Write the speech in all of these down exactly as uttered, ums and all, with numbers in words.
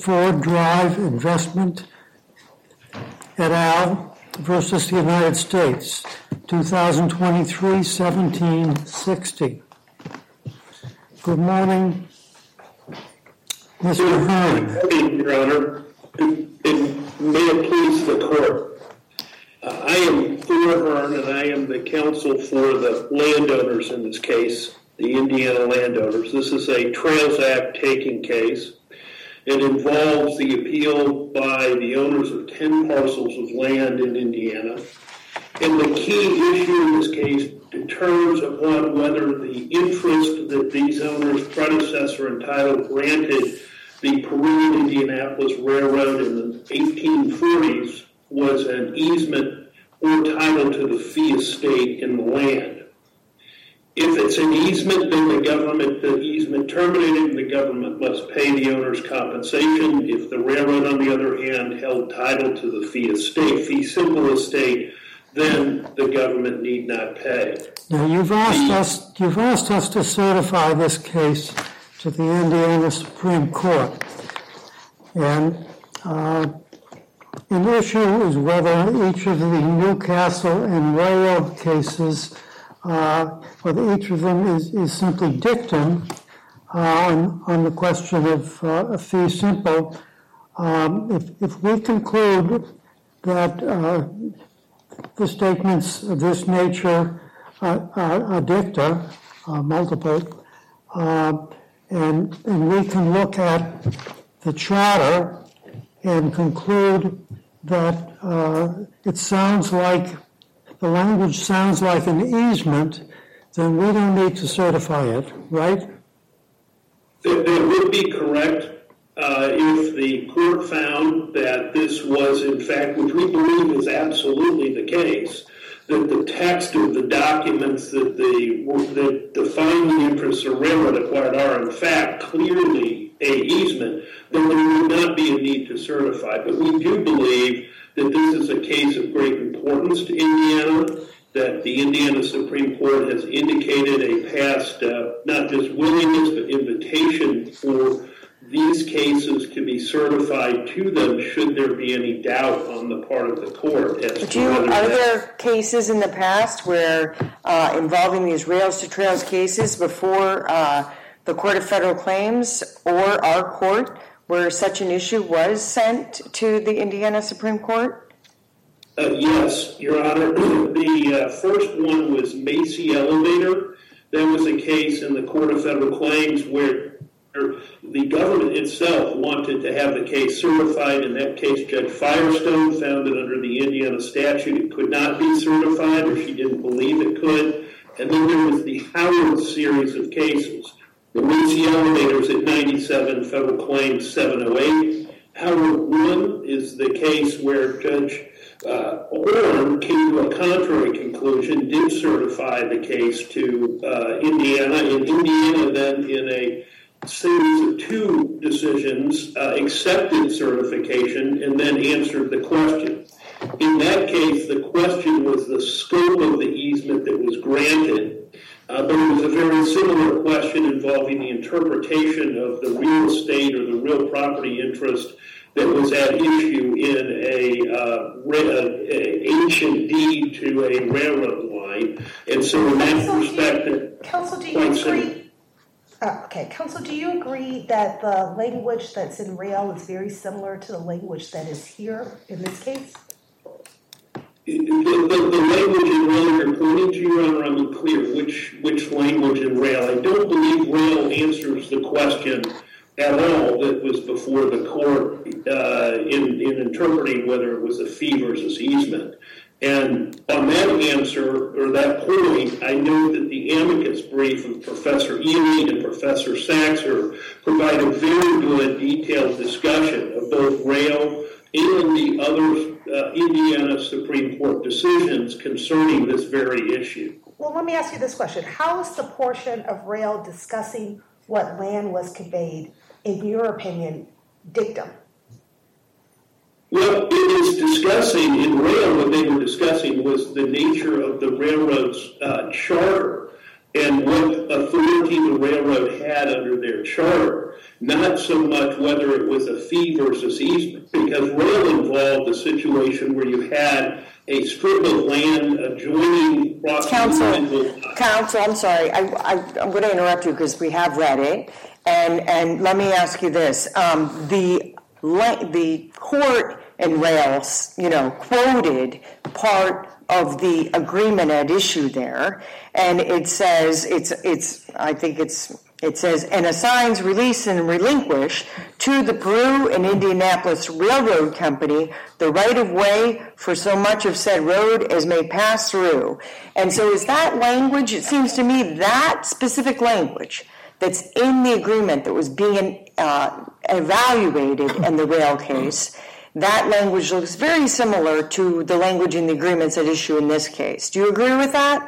Ford Drive Investment et al. Versus the United States, twenty twenty-three, seventeen sixty. Good morning, Mister Hearn. Good morning, Your Honor. And may it please the court. Uh, I am Thor Hearn, and I am the counsel for the landowners in this case, the Indiana landowners. This is a Trails Act taking case. It involves the appeal by the owners of ten parcels of land in Indiana. And the key issue in this case determines upon whether the interest that these owners' predecessor entitled granted the Peru Indianapolis Railroad in the eighteen forties was an easement or title to the fee estate in the land. If it's an easement, then the government, the easement terminated, the government must pay the owner's compensation. If the railroad, on the other hand, held title to the fee estate, fee simple estate, then the government need not pay. Now, you've asked the, us, you've asked us to certify this case to the Indiana Supreme Court. And uh, an issue is whether each of the Newcastle and Royal cases Uh, whether each of them is, is simply dictum uh, on, on the question of uh, a fee simple. Um, if, if we conclude that uh, the statements of this nature uh, are, are dicta, uh, multiple, uh, and, and we can look at the charter and conclude that uh, it sounds like the language sounds like an easement, then we don't need to certify it, right? That would be correct uh, if the court found that this was, in fact, which we believe is absolutely the case, that the text of the documents that, the, that define the interests of railroad acquired are, in fact, clearly a easement, then there would not be a need to certify. But we do believe that this is a case of great importance to Indiana, that the Indiana Supreme Court has indicated a past, uh, not just willingness, but invitation for these cases to be certified to them should there be any doubt on the part of the court. As but you, are there cases in the past where uh, involving these rails to trails cases before uh, the Court of Federal Claims or our court where such an issue was sent to the Indiana Supreme Court? Uh, yes, Your Honor. The uh, first one was Macy Elevator. That was a case in the Court of Federal Claims where the government itself wanted to have the case certified. In that case, Judge Firestone found that under the Indiana statute it could not be certified, or she didn't believe it could. And then there was the Howard series of cases. The Macy Elevators at ninety-seven Federal Claims seven oh eight. Howard one is the case where Judge uh, Horn came to a contrary conclusion, did certify the case to uh, Indiana, and Indiana then in a series of two decisions uh, accepted certification and then answered the question. In that case, the question was the scope of the easement that was granted. Uh, but it was a very similar question involving the interpretation of the real estate or the real property interest that was at issue in a, uh, re- a ancient deed to a railroad line. And so in that Counsel, perspective... Do you, Counsel, do you agree... Uh, okay, Counsel, do you agree that the language that's in rail is very similar to the language that is here in this case? The, the, the language in rail you're pointing to, Your Honor, I'm unclear which, which language in rail. I don't believe rail answers the question at all that was before the court uh, in, in interpreting whether it was a fee versus easement. And on that answer, or that point, I know that the amicus brief of Professor Ely and Professor Saxer provide a very good detailed discussion of both rail and the other uh, Indiana Supreme Court decisions concerning this very issue. Well, let me ask you this question. How is the portion of rail discussing what land was conveyed, in your opinion, dictum? Well, it is discussing, in rail, what they were discussing was the nature of the railroad's uh, charter and what authority the railroad had under their charter, not so much whether it was a fee versus easement, because rail involved a situation where you had a strip of land adjoining Counsel, Counsel, I'm sorry, I, I, I'm going to interrupt you because we have read it, and and let me ask you this: um, the the court in Rails, you know, quoted part of the agreement at issue there, and it says it's it's I think it's. It says, and assigns, release, and relinquish to the Peru and Indianapolis Railroad Company the right-of-way for so much of said road as may pass through. And so is that language, it seems to me, that specific language that's in the agreement that was being uh, evaluated in the rail case, that language looks very similar to the language in the agreements at issue in this case. Do you agree with that?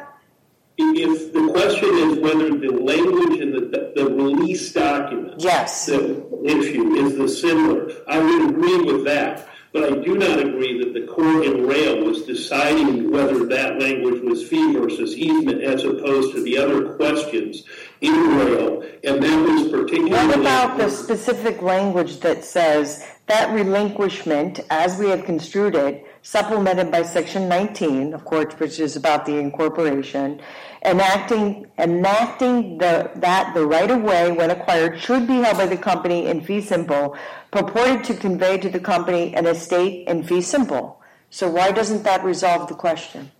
If the question is whether the language in the, the release document, yes, the issue is the similar, I would agree with that. But I do not agree that the court in Rail was deciding whether that language was fee versus easement as opposed to the other questions in Rail. And that was particularly... What about the specific language that says that relinquishment, as we have construed it, supplemented by Section nineteen, of course, which is about the incorporation, enacting enacting the that the right-of-way when acquired should be held by the company in fee simple, purported to convey to the company an estate in fee simple. So why doesn't that resolve the question?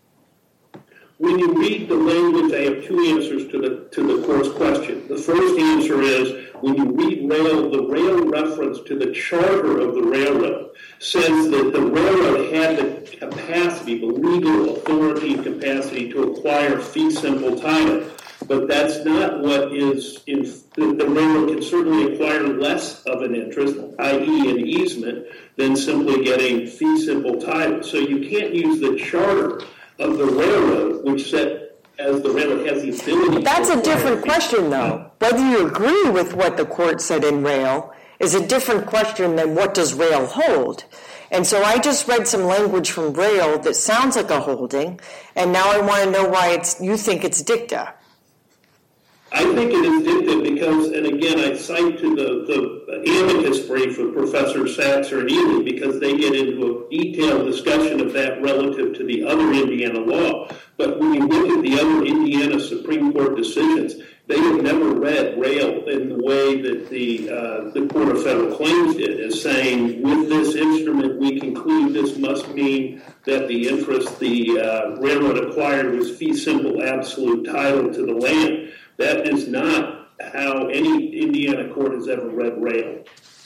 When you read the language, I have two answers to the to the court's question. The first answer is, when you read Rail, the Rail reference to the charter of the railroad says that the railroad had the capacity, the legal authority and capacity to acquire fee simple title. But that's not what is in the, the railroad can certainly acquire less of an interest, that is an easement, than simply getting fee simple title. So you can't use the charter of the railroad, which said as the railroad has the ability. That's a different question, though. Whether you agree with what the court said in Rail is a different question than what does Rail hold. And so I just read some language from Rail that sounds like a holding, and now I want to know why it's you think it's dicta. I think it is dicta because, and again, I cite to the, the amicus brief of Professor Satzer and Ely because they get into a detailed discussion of that relative to the other Indiana law. But when you look at the other Indiana Supreme Court decisions, they have never read Rail in the way that the uh, the Court of Federal Claims did, as saying, with this instrument, we conclude this must mean that the interest the uh, railroad acquired was fee simple absolute title to the land. That is not how any Indiana court has ever read Rail.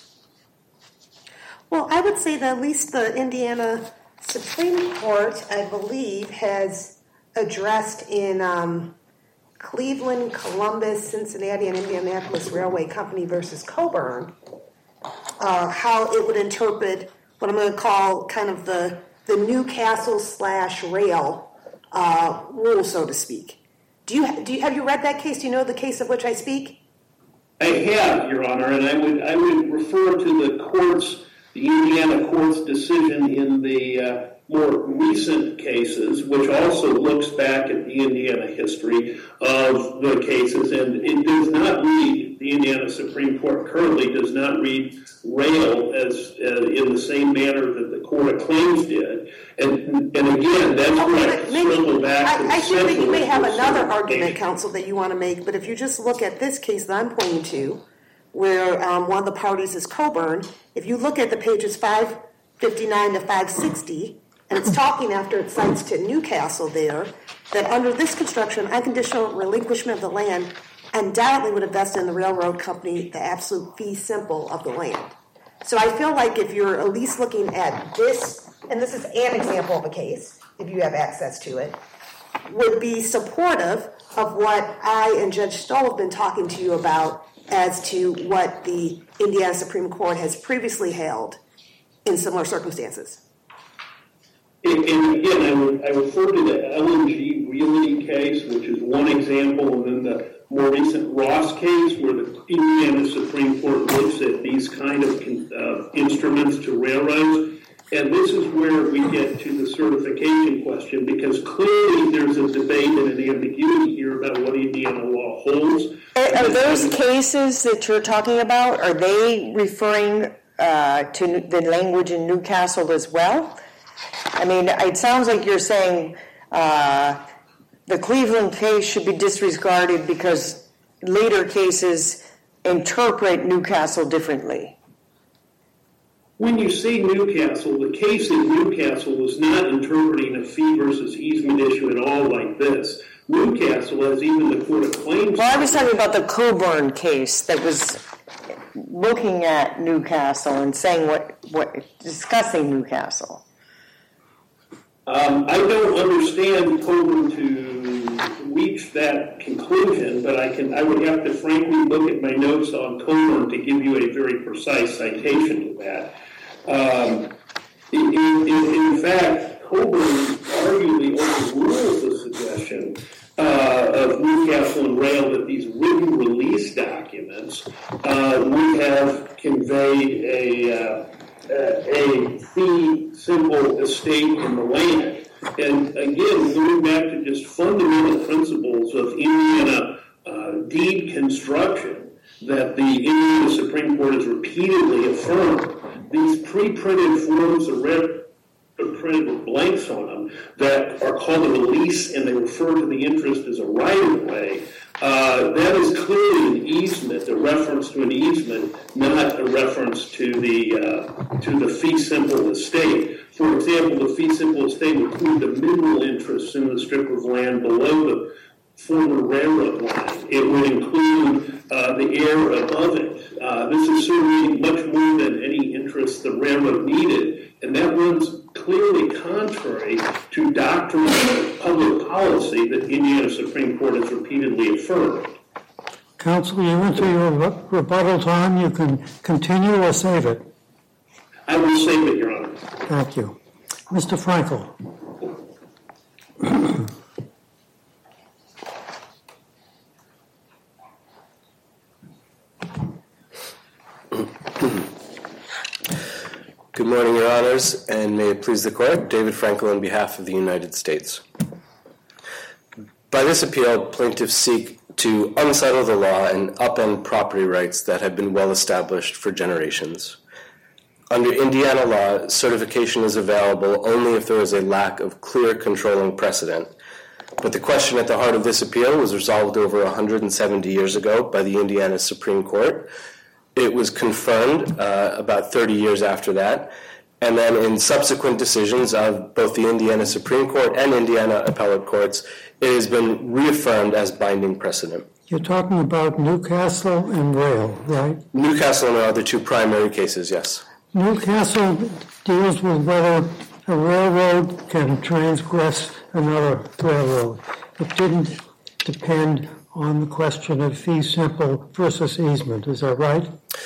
Well, I would say that at least the Indiana Supreme Court, I believe, has addressed in um, Cleveland, Columbus, Cincinnati, and Indianapolis Railway Company versus Coburn, uh, how it would interpret what I'm going to call kind of the, the Newcastle slash rail uh, rule, so to speak. Do you, do you have you read that case? Do you know the case of which I speak? I have, Your Honor, and I would I would refer to the court's, the Indiana court's decision in the uh, more recent cases, which also looks back at the Indiana history of the cases, and it does not read, the Indiana Supreme Court currently does not read Rail as uh, in the same manner that the Court of Claims did. And, and again, that's okay, where I circle back I, to I think that you may have another argument, case. counsel, that you want to make, but if you just look at this case that I'm pointing to, where um, one of the parties is Coburn, if you look at the pages five fifty-nine to five sixty, and it's talking after it cites to Newcastle there, that under this construction, unconditional relinquishment of the land undoubtedly would invest in the railroad company the absolute fee simple of the land. So I feel like if you're at least looking at this, and this is an example of a case, if you have access to it, would be supportive of what I and Judge Stoll have been talking to you about as to what the Indiana Supreme Court has previously held in similar circumstances. And, and again, I would I refer to the L N G Realty case, which is one example, and then the more recent Ross case, where the Indiana Supreme Court looks at these kind of uh, instruments to railroads. And this is where we get to the certification question, because clearly there's a debate and an ambiguity here about what Indiana law holds. Uh, are those cases that you're talking about, are they referring uh, to the language in Newcastle as well? I mean, it sounds like you're saying uh, the Cleveland case should be disregarded because later cases interpret Newcastle differently. When you say Newcastle, the case in Newcastle was not interpreting a fee versus easement issue at all like this. Newcastle, as even the Court of Claims... Well, I was talking about the Coburn case that was looking at Newcastle and saying what, what discussing Newcastle. Um, I don't understand Coburn to reach that conclusion, but I can. I would have to frankly look at my notes on Coburn to give you a very precise citation to that. Um, in, in, in fact, Coburn arguably overrules the suggestion uh, of Newcastle and Rail that these written release documents uh, would have conveyed a, uh, a fee simple estate in the land. And again, going back to just fundamental principles of Indiana uh, deed construction that the Indiana Supreme Court has repeatedly affirmed, these pre-printed forms of red printed with blanks on them that are called a release and they refer to the interest as a right-of-way, uh, that is clearly an easement, a reference to an easement, not a reference to the uh, to the fee simple estate. For example, the fee simple estate would include the mineral interests in the strip of land below the former railroad line. It would include uh, the air above it. Uh, this is certainly much more than any interest the railroad needed, and that runs clearly contrary to doctrine of public policy that the Indiana Supreme Court has repeatedly affirmed. Counsel, you're into your re- rebuttal time. You can continue or save it. I will save it, Your Honor. Thank you. Mister Frankel. Good morning, Your Honors, and may it please the Court, David Frankel on behalf of the United States. By this appeal, plaintiffs seek to unsettle the law and upend property rights that have been well established for generations. Under Indiana law, certification is available only if there is a lack of clear controlling precedent. But the question at the heart of this appeal was resolved over one hundred seventy years ago by the Indiana Supreme Court. It was confirmed uh, about thirty years after that, and then in subsequent decisions of both the Indiana Supreme Court and Indiana appellate courts, it has been reaffirmed as binding precedent. You're talking about Newcastle and Rail, right? Newcastle and Rail are the two primary cases, yes. Newcastle deals with whether a railroad can transgress another railroad. It didn't depend on the question of fee simple versus easement. Is that right?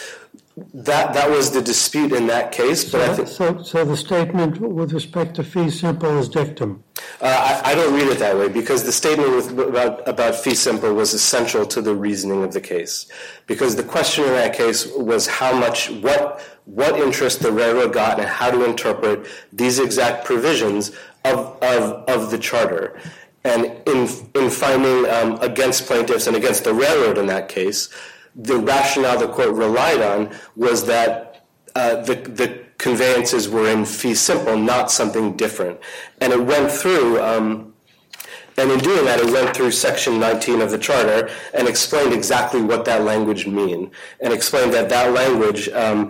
That that was the dispute in that case, but so, I think so. So the statement with respect to fee simple is dictum. Uh, I, I don't read it that way because the statement with, about about fee simple was essential to the reasoning of the case. Because the question in that case was how much, what what interest the railroad got, and how to interpret these exact provisions of of of the charter. And in in finding um, against plaintiffs and against the railroad in that case, the rationale the court relied on was that uh, the the conveyances were in fee simple, not something different. And it went through, um, and in doing that, it went through Section nineteen of the charter and explained exactly what that language mean, and explained that that language. Um,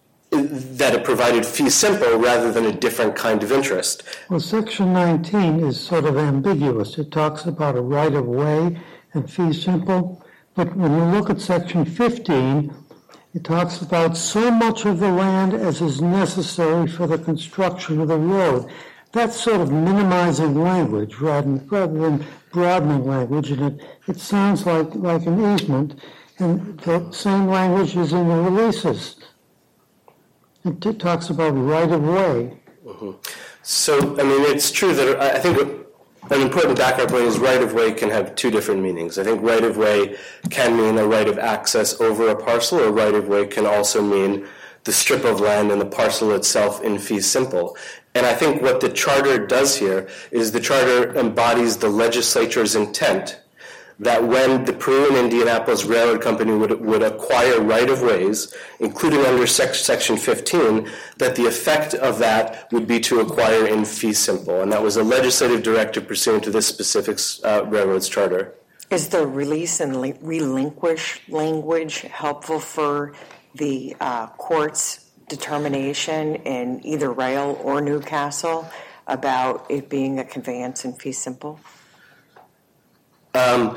that it provided fee simple rather than a different kind of interest. Well, Section nineteen is sort of ambiguous. It talks about a right-of-way and fee simple, but when you look at Section fifteen, it talks about so much of the land as is necessary for the construction of the road. That's sort of minimizing language rather than, rather than broadening language, and it, it sounds like, like an easement, and the same language is in the releases. It talks about right-of-way. Mm-hmm. So, I mean, it's true that I think an important background point is right-of-way can have two different meanings. I think right-of-way can mean a right of access over a parcel, or right-of-way can also mean the strip of land and the parcel itself in fee simple. And I think what the charter does here is the charter embodies the legislature's intent that when the Peru and Indianapolis Railroad Company would, would acquire right-of-ways, including under sec- Section fifteen, that the effect of that would be to acquire in fee simple. And that was a legislative directive pursuant to this specific uh, railroad's charter. Is the release and relinquish language helpful for the uh, court's determination in either Rail or Newcastle about it being a conveyance in fee simple? Um,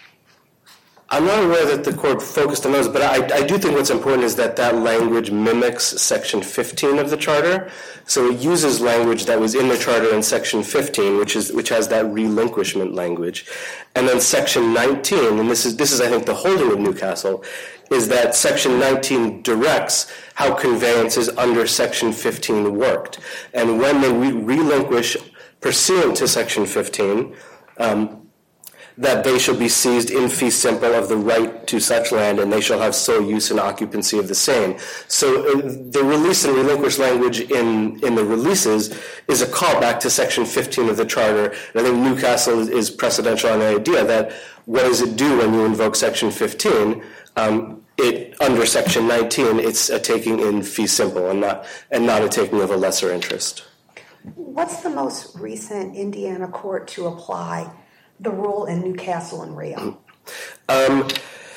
I'm not aware that the court focused on those, but I, I do think what's important is that that language mimics Section fifteen of the Charter. So it uses language that was in the Charter in Section fifteen, which is which has that relinquishment language. And then Section nineteen, and this is, this is I think, the holding of Newcastle, is that Section nineteen directs how conveyances under Section fifteen worked. And when they re- relinquish pursuant to Section fifteen, um, that they shall be seized in fee simple of the right to such land, and they shall have sole use and occupancy of the same. So uh, the release and relinquish language in, in the releases is a callback to Section fifteen of the Charter. And I think Newcastle is, is precedential on the idea that what does it do when you invoke Section fifteen? Um, it under Section nineteen, it's a taking in fee simple and not and not a taking of a lesser interest. What's the most recent Indiana court to apply the rule in Newcastle and Rail? Um,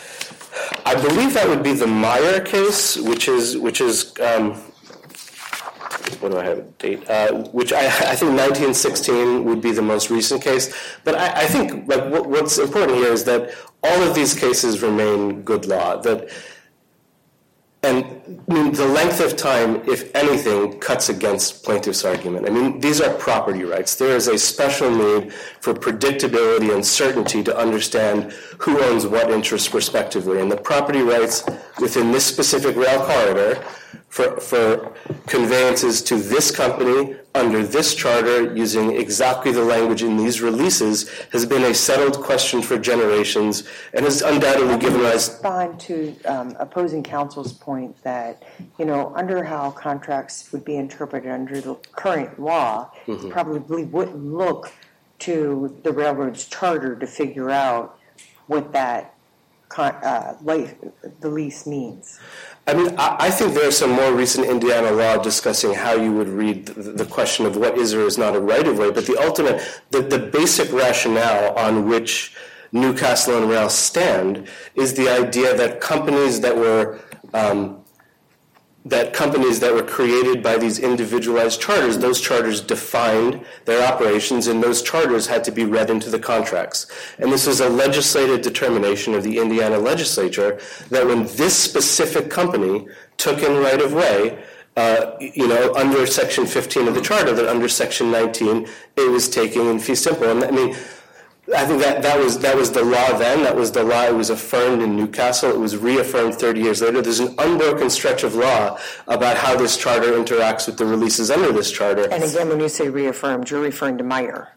I believe that would be the Meyer case, which is which is um, what do I have a date? Uh, which I, I think nineteen sixteen would be the most recent case. But I, I think like what, what's important here is that all of these cases remain good law. That And I mean, the length of time, if anything, cuts against plaintiff's argument. I mean, these are property rights. There is a special need for predictability and certainty to understand who owns what interests respectively. And the property rights within this specific rail corridor for, for conveyances to this company under this charter using exactly the language in these releases has been a settled question for generations and has undoubtedly given rise... Respond to um, opposing counsel's point that, you know, under how contracts would be interpreted under the current law, mm-hmm. probably wouldn't look to the railroad's charter to figure out what that con- uh, life, the lease means. I mean, I think there's some more recent Indiana law discussing how you would read the, the question of what is or is not a right-of-way, but the ultimate, the, the basic rationale on which Newcastle and Rail stand is the idea that companies that were um, that companies that were created by these individualized charters, those charters defined their operations, and those charters had to be read into the contracts. And this was a legislative determination of the Indiana legislature that when this specific company took in right-of-way, uh, you know, under Section fifteen of the charter, that under Section nineteen, it was taking in fee simple. And I mean, I think that, that was that was the law then. That was the law. It was affirmed in Newcastle. It was reaffirmed thirty years later. There's an unbroken stretch of law about how this charter interacts with the releases under this charter. And again, when you say reaffirmed, you're referring to Meyer.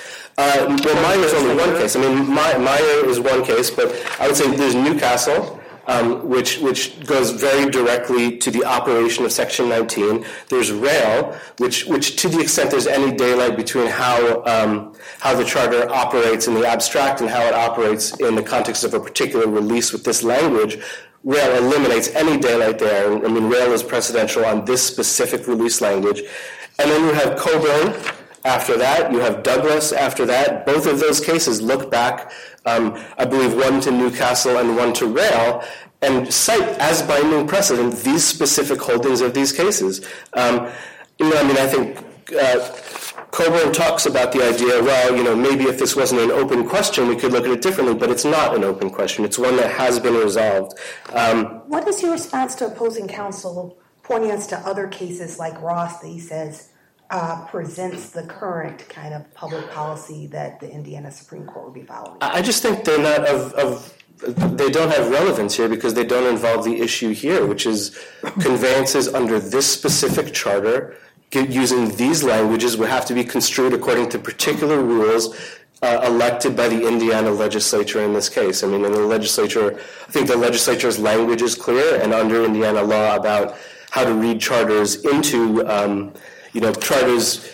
Uh, well, Meyer is only one case. I mean, Meyer is one case, but I would say there's Newcastle, um, which which goes very directly to the operation of Section nineteen. There's Rail, which which to the extent there's any daylight between how um, how the charter operates in the abstract and how it operates in the context of a particular release with this language, Rail eliminates any daylight there. I mean, Rail is precedential on this specific release language. And then you have Coburn after that. You have Douglas after that. Both of those cases look back, um, I believe, one to Newcastle and one to Rail, and cite as binding precedent these specific holdings of these cases. Um, you know, I mean, I think uh, Coburn talks about the idea, well, you know, maybe if this wasn't an open question, we could look at it differently, but it's not an open question. It's one that has been resolved. Um, what is your response to opposing counsel pointing us to other cases like Ross that he says uh, presents the current kind of public policy that the Indiana Supreme Court would be following? I just think they're not of, of they don't have relevance here because they don't involve the issue here, which is conveyances under this specific charter using these languages would have to be construed according to particular rules uh, elected by the Indiana legislature in this case. I mean, in the legislature, I think the legislature's language is clear, and under Indiana law about how to read charters into, um, you know, charters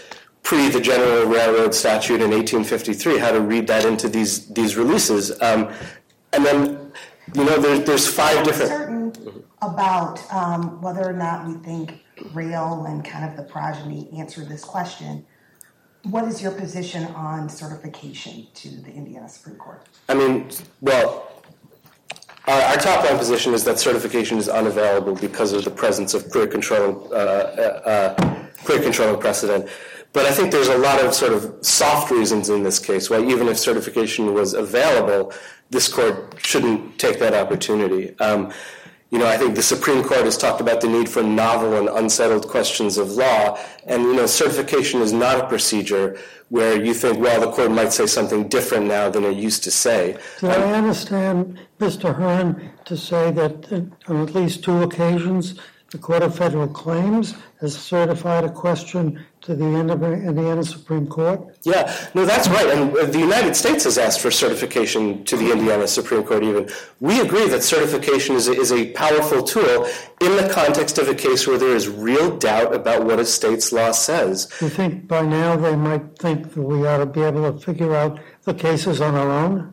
pre the General Railroad Statute in eighteen fifty-three, how to read that into these these releases. Um, and then, you know, there, there's five different... Certain about um, whether or not we think Rail and kind of the progeny answer this question. What is your position on certification to the Indiana Supreme Court? I mean, well, our, our top line position is that certification is unavailable because of the presence of clear controlling, uh, uh, clear controlling precedent. But I think there's a lot of sort of soft reasons in this case why even if certification was available, this court shouldn't take that opportunity. Um, You know, I think the Supreme Court has talked about the need for novel and unsettled questions of law, and, you know, certification is not a procedure where you think, well, the court might say something different now than it used to say. Did I understand Mister Hearn to say that on at least two occasions the Court of Federal Claims has certified a question to the Indiana Supreme Court? Yeah, no, that's right. And the United States has asked for certification to the Indiana Supreme Court even. We agree that certification is a, is a powerful tool in the context of a case where there is real doubt about what a state's law says. You think by now they might think that we ought to be able to figure out the cases on our own?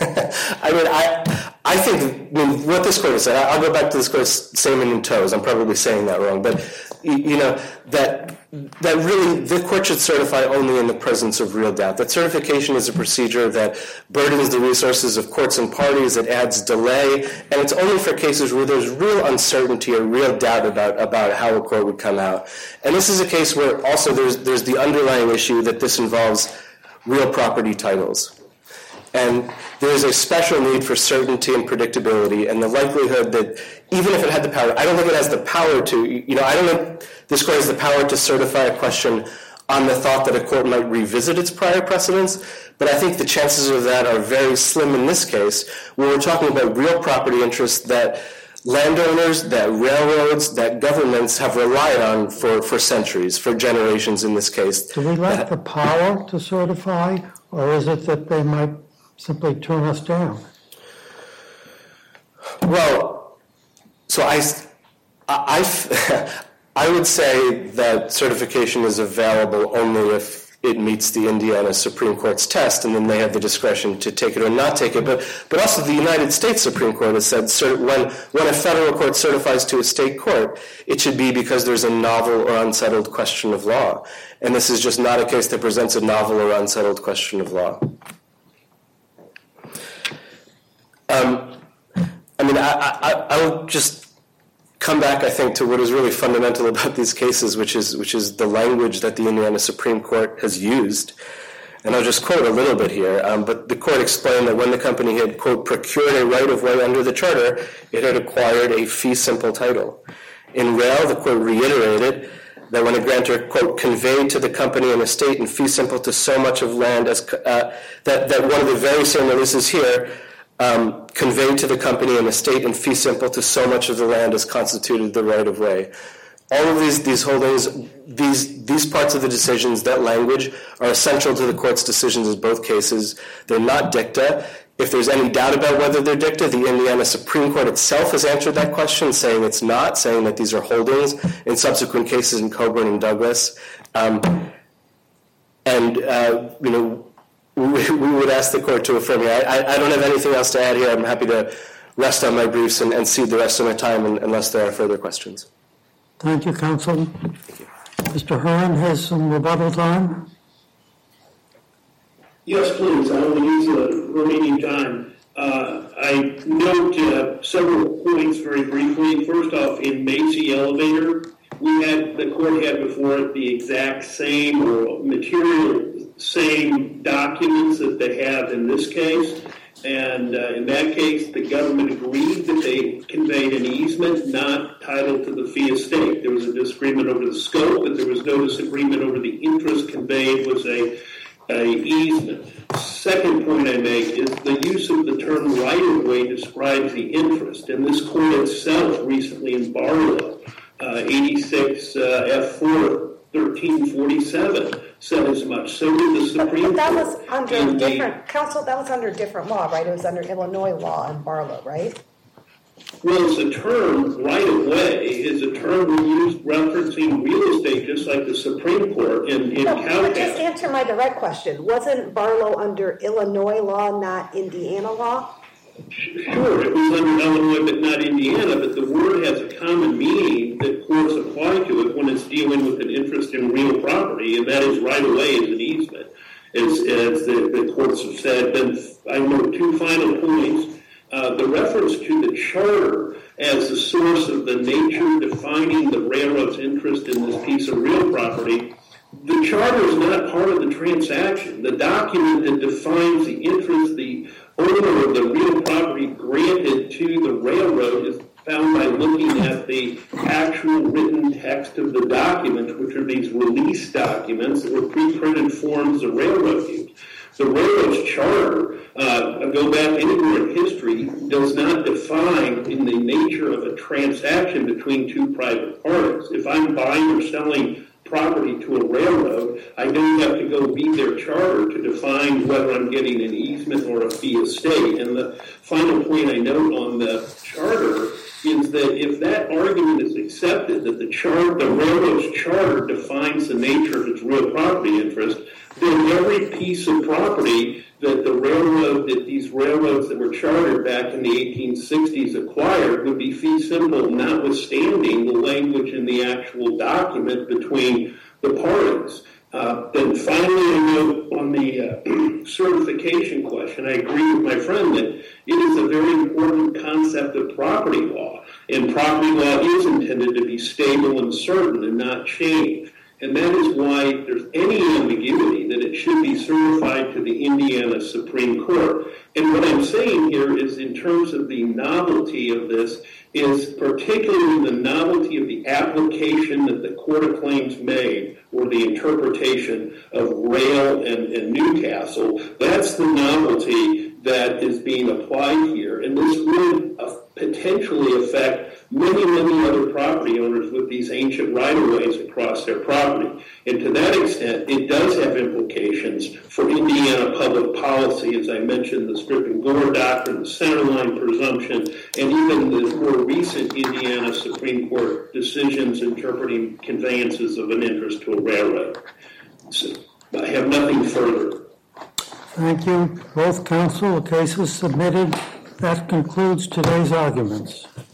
I mean, I I think I mean, what this court has said, I'll go back to this court's statement in toes. I'm probably saying that wrong. But, you know, that that really the court should certify only in the presence of real doubt. That certification is a procedure that burdens the resources of courts and parties, it adds delay, and it's only for cases where there's real uncertainty or real doubt about, about how a court would come out. And this is a case where also there's there's the underlying issue that this involves real property titles. And there is a special need for certainty and predictability, and the likelihood that even if it had the power, I don't think it has the power to, you know, I don't think this court has the power to certify a question on the thought that a court might revisit its prior precedents, but I think the chances of that are very slim in this case, where we're talking about real property interests that landowners, that railroads, that governments have relied on for, for centuries, for generations in this case. Do we lack the power to certify, or is it that they might simply turn us down? Well, so I, I, I would say that certification is available only if it meets the Indiana Supreme Court's test, and then they have the discretion to take it or not take it. But but also the United States Supreme Court has said when, when a federal court certifies to a state court, it should be because there's a novel or unsettled question of law. And this is just not a case that presents a novel or unsettled question of law. Um, I mean, I, I, I will just come back, I think, to what is really fundamental about these cases, which is which is the language that the Indiana Supreme Court has used. And I'll just quote a little bit here. Um, but the court explained that when the company had, quote, procured a right-of-way under the charter, it had acquired a fee simple title. In Rail, the court reiterated that when a grantor, quote, conveyed to the company an estate in fee simple to so much of land as uh, that, that one of the very same releases here Um, conveyed to the company an estate in fee simple to so much of the land as constituted the right of way. All of these these holdings, these these parts of the decisions, that language, are essential to the court's decisions in both cases. They're not dicta. If there's any doubt about whether they're dicta, the Indiana Supreme Court itself has answered that question, saying it's not, saying that these are holdings in subsequent cases in Coburn and Douglas. Um, and, uh, you know, We, we would ask the court to affirm here. I, I don't have anything else to add here. I'm happy to rest on my briefs and, and cede the rest of my time unless there are further questions. Thank you, counsel. Thank you. Mister Hearn has some rebuttal time. Yes, please. I will use the remaining time. Uh, I note uh, several points very briefly. First off, in Macy Elevator, we had the court had before it the exact same or material same documents that they have in this case. And uh, in that case, the government agreed that they conveyed an easement, not title to the fee estate. There was a disagreement over the scope, but there was no disagreement over the interest conveyed was a, a easement. Second point I make is the use of the term right-of-way describes the interest. And this court itself recently in Barlow, uh, eighty-six uh, F four, thirteen forty-seven, said as much. So did the Supreme Court. But that was under different, counsel, that was under different law, right? It was under Illinois law in Barlow, right? Well, it's a term, right of way, is a term we use referencing real estate, just like the Supreme Court in, in No, Cal. but just answer my direct question. Wasn't Barlow under Illinois law, not Indiana law? Sure, it was under Illinois, but not Indiana, but the word has a common meaning that courts apply to it when it's dealing with an interest in real property, and that is right of way is an easement, as, as the, the courts have said. Then I know two final points. Uh, the reference to the charter as the source of the nature defining the railroad's interest in this piece of real property, the charter is not part of the transaction. The document that defines the interest the owner of the real property granted to the railroad is found by looking at the actual written text of the document, which are these release documents that were pre-printed forms the railroad used. The railroad's charter, uh, go back anywhere in history, does not define in the nature of a transaction between two private parties. If I'm buying or selling property to a railroad, I don't have to go read their charter to define whether I'm getting an easement or a fee estate. And the final point I note on the charter is that if that argument is accepted, that the chart, the railroad's charter defines the nature of its real property interest, then every piece of property that the railroad, that these railroads that were chartered back in the eighteen sixties acquired would be fee simple, notwithstanding the language in the actual document between the parties. Uh, then finally, I note on the uh, certification question, I agree with my friend that it is a very important concept of property law, and property law is intended to be stable and certain and not change. And that is why if there's any ambiguity that it should be certified to the Indiana Supreme Court. And what I'm saying here is in terms of the novelty of this, is particularly the novelty of the application that the Court of Claims made, or the interpretation of Rail and, and Newcastle. That's the novelty that is being applied here. And this would uh, potentially affect many, many other property owners with these ancient right-of-ways across their property. And to that extent, it does have implications for Indiana public policy, as I mentioned, the Strip and Gore doctrine, the centerline presumption, and even the more recent Indiana Supreme Court decisions interpreting conveyances of an interest to a railroad. So I have nothing further. Thank you. Both counsel, the case is submitted. That concludes today's arguments.